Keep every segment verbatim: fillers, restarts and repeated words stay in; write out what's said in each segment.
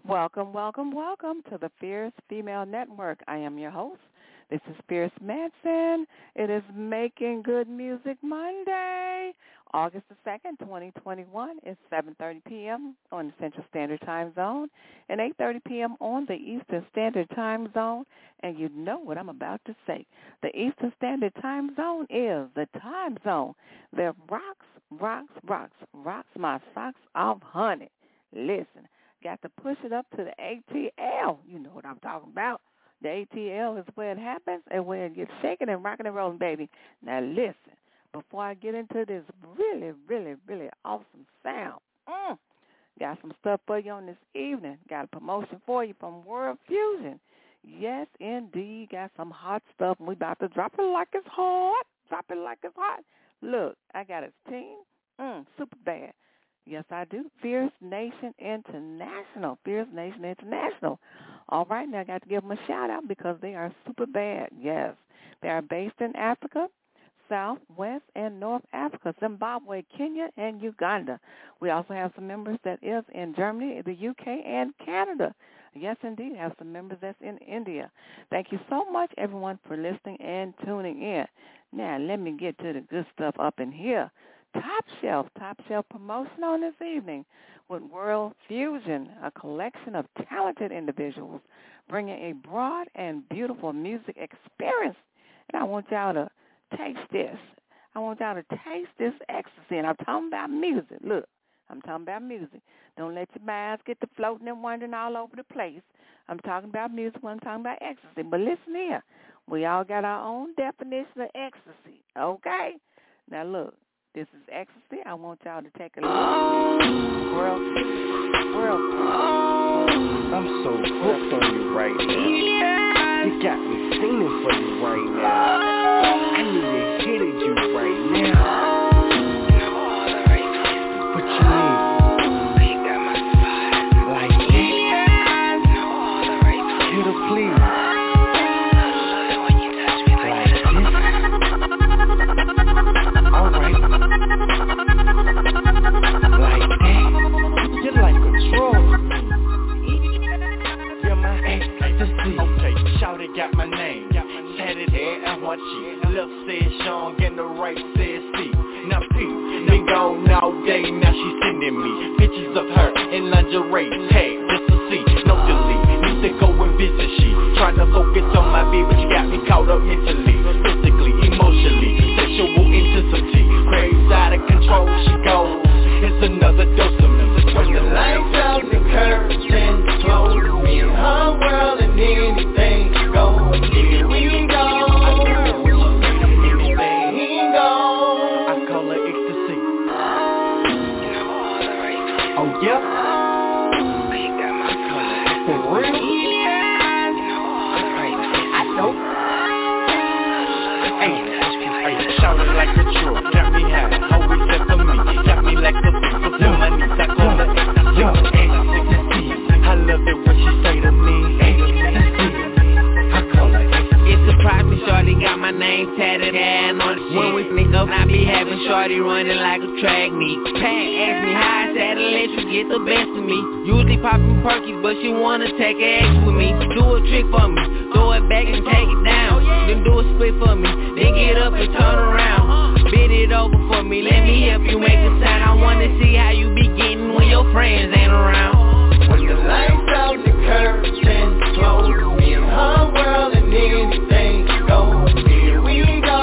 Welcome, welcome, welcome to the Fierce Female Network. I am your host. This is Fierce Madsen. It is Making Good Music Monday, August the second, twenty twenty-one. It's seven thirty p.m. on the Central Standard Time Zone and eight thirty p.m. on the Eastern Standard Time Zone. And you know what I'm about to say. The Eastern Standard Time Zone is the time zone that rocks, rocks, rocks, rocks my socks off, honey. Listen, got to push it up to the A T L. You know what I'm talking about. The A T L is where it happens and where it gets shaking and rocking and rolling, baby. Now, listen, before I get into this really, really, really awesome sound, mm, got some stuff for you on this evening. Got a promotion for you from World Fusion. Yes, indeed, got some hot stuff, and we about to drop it like it's hot. Drop it like it's hot. Look, I got his team, mm, super bad. Yes, I do. Fierce Nation International. Fierce Nation International. All right, now I got to give them a shout-out because they are super bad. Yes, they are based in Africa, South, West, and North Africa, Zimbabwe, Kenya, and Uganda. We also have some members that is in Germany, the U K, and Canada. Yes, indeed, have some members that's in India. Thank you so much, everyone, for listening and tuning in. Now, let me get to the good stuff up in here. Top Shelf, Top Shelf promotion on this evening with World Fusion, a collection of talented individuals bringing a broad and beautiful music experience. And I want y'all to taste this. I want y'all to taste this ecstasy. And I'm talking about music. Look, I'm talking about music. Don't let your minds get to floating and wandering all over the place. I'm talking about music when I'm talking about ecstasy. But listen here. We all got our own definition of ecstasy, okay? Now, look. This is ecstasy. I want y'all to take a look. World, world. I'm so hooked on you right now. You got me singing for you right now. I need to hit at you right now. What you need? Like that? Hit her, please. Got my name tatted there and one cheek. Left said Sean and the right said Steve. Now P, been gone all day, now she sending me pictures of her in lingerie, tag just to see, no delete. Need to go and visit she, trying to focus on my beat, but she got me caught up mentally, physically, emotionally, sexual intensity, crazy out of control. She goes, it's another dose of me. When the lights out, the curtain close, me and her world and anything. Here we go. Anything go. I call her ecstasy. Oh yeah. I call her for real. I know. Hey, hey, shout it like a truck. Got me high, always set for me. Got me like a beat, fulfill my needs. I call her ecstasy. I love it when she say to me. Private shorty got my name tatted and on the shit. When we sneak up, I be having shorty running like a track meet. Pat asked me how I said to let you get the best of me. Usually popping perkies, but she wanna take an X with me. Do a trick for me, throw it back and take it down. Then do a split for me, then get up and turn around. Bend it over for me, let me help you make a sound. I wanna see how you be getting when your friends ain't around. When the lights out, the curtains close, me and her world and anything go. Here we go.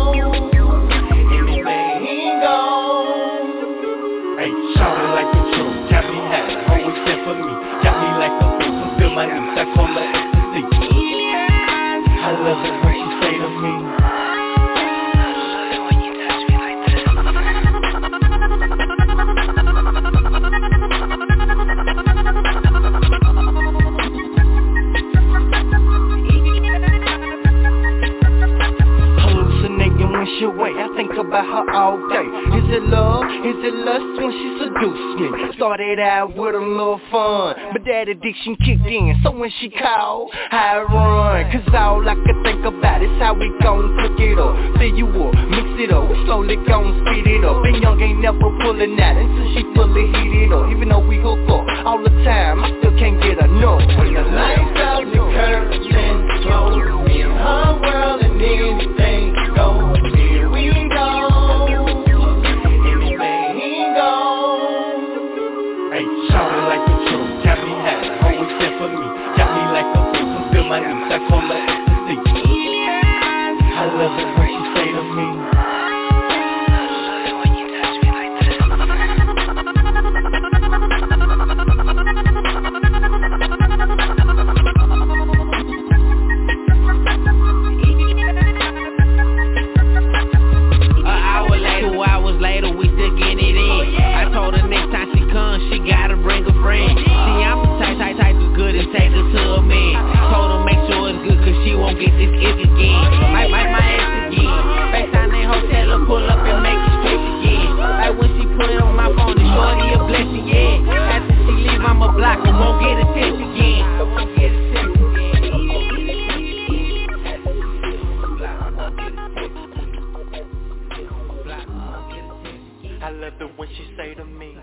Anything go. Hey, shout it like the truth, got me high, always there for me. Got me like a fool, fulfill my needs, I call her ecstasy. I love it when she say to me. Way. I think about her all day. Is it love? Is it lust when she seduced me? Started out with a little fun, but that addiction kicked in. So when she called, I run. Cause all I could think about is how we gon' cook it up. Fill you up, mix it up, we slowly gon' speed it up. And young ain't never pulling out until she fully heat it up. Even though we hook up all the time, I still can't get know. When the lights out, the curtains close, me and her world and anything goes. Here we go, anything goes. Hey, shout it like the truth, got me high, always there for me. Got me like a fool, fulfill my needs, I call her ecstasy. I love it when she say to me, she gotta bring a friend. See, I'm the type, type, type is good and take her to a man. Told her make sure it's good cause she won't get this itch again. Might, might, my ex again. FaceTime that hotel or pull up and make it stretch again. Like when she put it on my phone, it's shorty a blessing, yeah. After she leave, I'ma block her, won't get a text again. Won't get a text again. I love it when she say to me,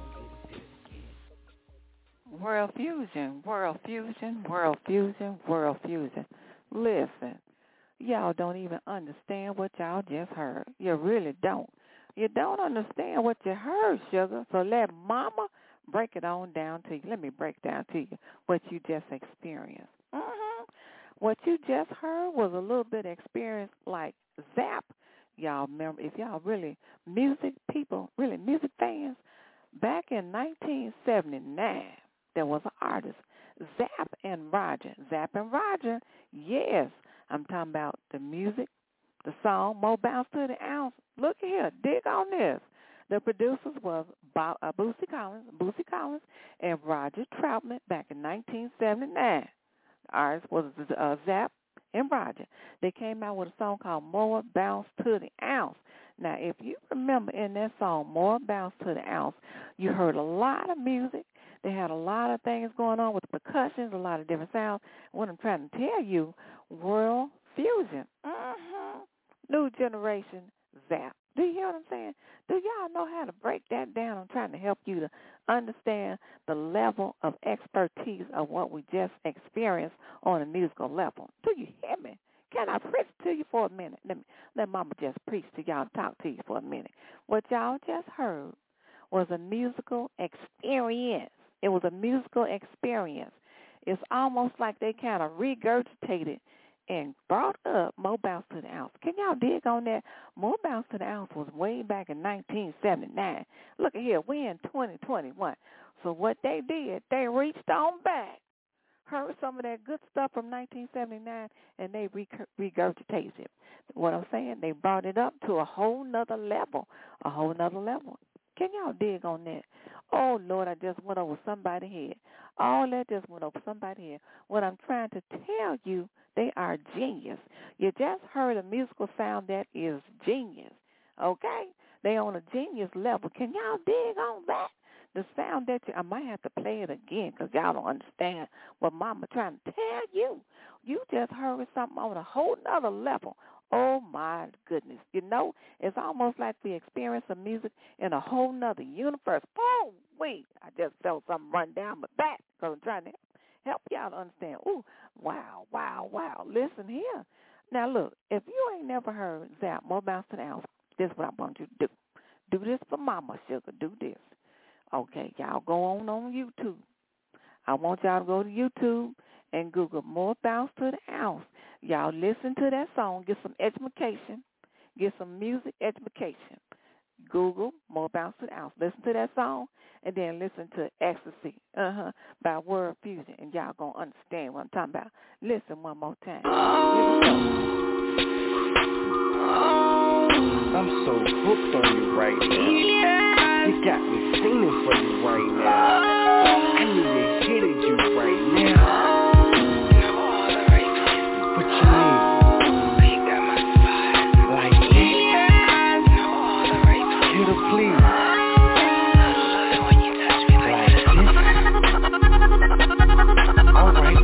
World Fusion, World Fusion, World Fusion, World Fusion. Listen, y'all don't even understand what y'all just heard. You really don't. You don't understand what you heard, sugar. So let mama break it on down to you. Let me break down to you what you just experienced. Mm-hmm. What you just heard was a little bit of experience like Zap. Y'all remember, if y'all really music people, really music fans, back in nineteen seventy-nine, there was an artist, Zapp and Roger. Zapp and Roger, yes. I'm talking about the music, the song, More Bounce to the Ounce. Look here, dig on this. The producers was Bob, uh, Bootsy Collins, Bootsy Collins, and Roger Troutman back in nineteen seventy-nine. The artist was uh, Zapp and Roger. They came out with a song called More Bounce to the Ounce. Now, if you remember in that song, More Bounce to the Ounce, you heard a lot of music. They had a lot of things going on with the percussions, a lot of different sounds. What I'm trying to tell you, World Fusion, mm-hmm. New generation Zap. Do you hear what I'm saying? Do y'all know how to break that down? I'm trying to help you to understand the level of expertise of what we just experienced on a musical level. Do you hear me? Can I preach to you for a minute? Let me let Mama just preach to y'all and talk to you for a minute. What y'all just heard was a musical experience. It was a musical experience. It's almost like they kind of regurgitated and brought up More Bounce to the Ounce. Can y'all dig on that? More Bounce to the Ounce was way back in nineteen seventy-nine. Look at here, we're in twenty twenty-one. So what they did, they reached on back, heard some of that good stuff from nineteen seventy-nine, and they regurgitated it. What I'm saying, they brought it up to a whole nother level, a whole nother level. Can y'all dig on that? Oh, Lord, I just went over somebody's head. All that just went over somebody's head. What I'm trying to tell you, they are genius. You just heard a musical sound that is genius, okay? They on a genius level. Can y'all dig on that? The sound that you, I might have to play it again because y'all don't understand what Mama trying to tell you. You just heard something on a whole nother level. Oh, my goodness. You know, it's almost like we experience some music in a whole nother universe. Oh, wait. I just felt something run down my back because I'm trying to help y'all to understand. Ooh, wow, wow, wow. Listen here. Now, look, if you ain't never heard Zap, More Bounce to the Ounce, this is what I want you to do. Do this for Mama, sugar. Do this. Okay, y'all go on on YouTube. I want y'all to go to YouTube and Google More Bounce to the Ounce. Y'all listen to that song, get some education, get some music education. Google More Bounce to the Ounce. Listen to that song, and then listen to Ecstasy uh-huh, by World Fusion, and y'all going to understand what I'm talking about. Listen one more time. I'm so hooked on you right now. You got me singing for you right now. I need to hit at you right now. What you need? Like that? Hit her please. Like this? Alright.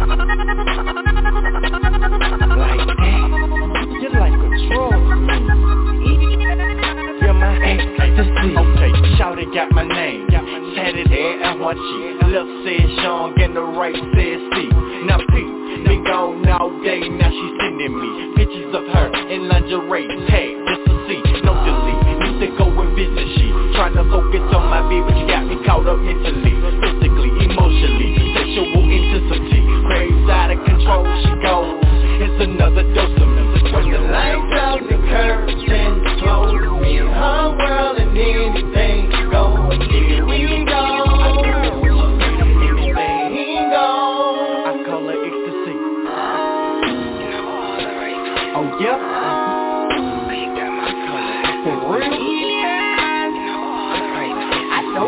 Like that? You're like a troll to me. You're my ecstasy. Okay, shawty got my name. tatted hair and one cheek. Left said Sean, and the right said Steve. Now Pete, been gone all day, now she sending me pictures of her in lingerie, tag just to see, no delete. Need to go and visit she, trying to focus on my baby, but you got me caught up mentally, physically, emotionally, sexual intensity, craves out of control, she goes, it's another dose of me. When the lights out, the curtains close, me and her world and anything goes. Here we go, anything goes. I call her ecstasy. Oh yeah? For real? I know.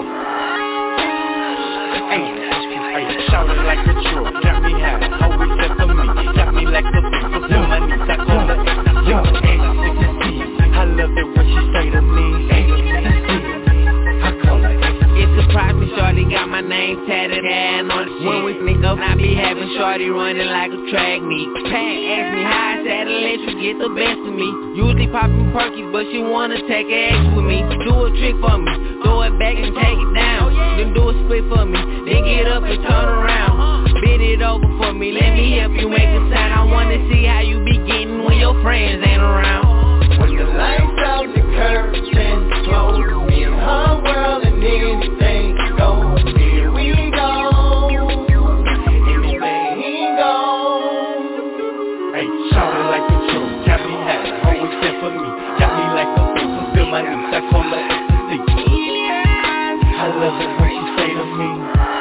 Hey, hey, shout it like a truck, got me high, always set for me, got me like a bitch, so to my knees, I call her ecstasy. I love it when she say to me, ecstasy. I call her ecstasy. It surprised me, shorty got my name tatted and on the shit. When we sneak up, I be having shorty running like a track meet. Pat asked me how I said to let you get the best of me. Usually popping perkies, but she wanna take an X with me. Do a trick for me, throw it back and take it down. Then do a split for me, then get up and turn around. Bend it over for me, let me help you make a sound. I wanna see how you be getting when your friends ain't around. When the lights out, the curtains close, me and her world and anything goes. Here we go, anything goes. Hey, shout it like a truck, got me high, always set for me, got me like a bitch, so feel my knees, I call her ecstasy. I love it when she say to me,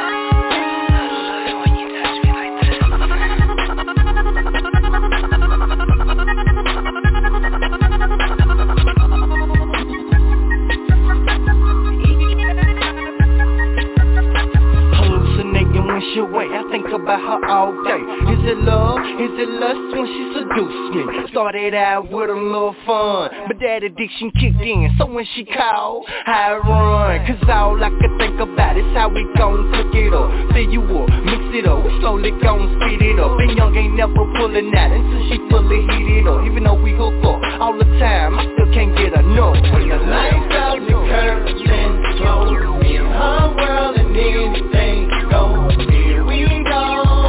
she way, I think about her all day. Is it love? Is it lust when she seduced me? Started out with a little fun, but that addiction kicked in, so when she called, I run. Cause all I could think about is how we gon' cook it up. Fill you up, mix it up, we slowly gon' speed it up. And young ain't never pulling out until she fully heated up. Even though we hook up all the time, I still can't get enough. When the lights out, the curtains close, me and her world and anything goes. Here we go,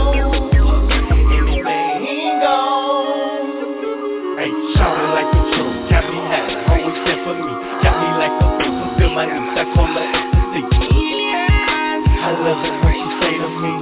anything goes. Hey, shout it like a truck, got me high, always set for me, got me like a bitch, so feel my knees, I call her ecstasy. I love it when she say to me,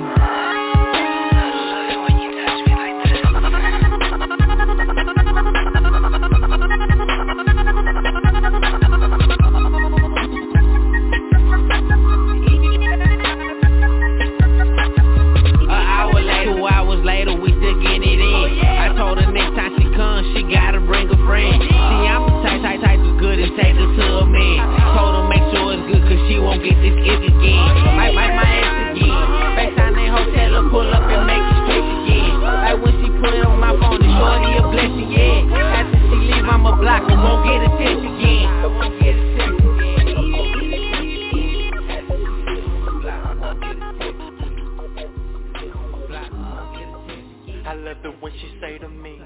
she gotta bring a friend. See, I'm the type, type, type of good and take her to a man. Told her make sure it's good cause she won't get this itch again. Might, might, my ex again. FaceTime that hotel or pull up and make it straight again. Like when she put it on my phone, the shorty a blessing, yeah. After she leave, I'ma block her, won't get a text again. Won't get a text again. I love it when she say to me.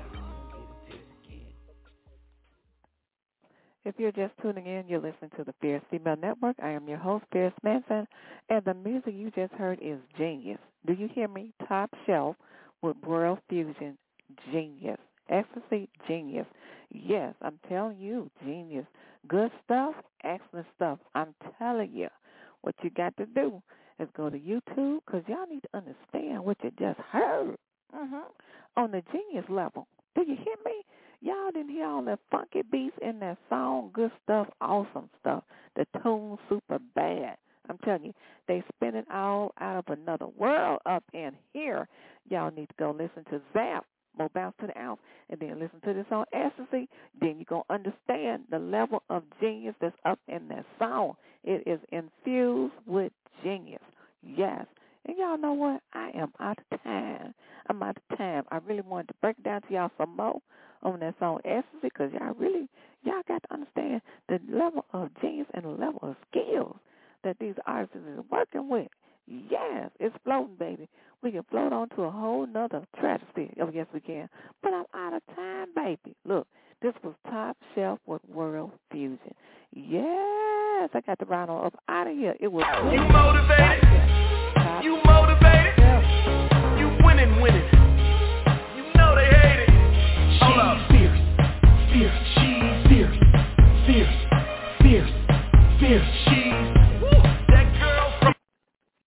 If you're just tuning in, you're listening to the Fierce Female Network. I am your host, Fierce Manson, and the music you just heard is Genius. Do you hear me? Top Shelf with World Fusion, Genius. Ecstasy, Genius. Yes, I'm telling you, Genius. Good stuff, excellent stuff. I'm telling you, what you got to do is go to YouTube because y'all need to understand what you just heard mm-hmm. on the Genius level. Do you hear me? Y'all didn't hear all that funky beats in that song, good stuff, awesome stuff. The tune super bad. I'm telling you, they spin it all out of another world up in here. Y'all need to go listen to Zap, More Bounce to the Ounce, and then listen to this on Ecstasy. Then you're going to understand the level of genius that's up in that song. It is infused with genius. Yes. And y'all know what? I am out of time. I'm out of time. I really wanted to break it down to y'all some more on that song Ecstasy because y'all really, y'all got to understand the level of genius and the level of skills that these artists are working with. Yes, it's floating, baby. We can float on to a whole nother stratosphere. Oh, yes, we can. But I'm out of time, baby. Look, this was Top Shelf with World Fusion. Yes, I got to ride on up out of here. It was. You motivate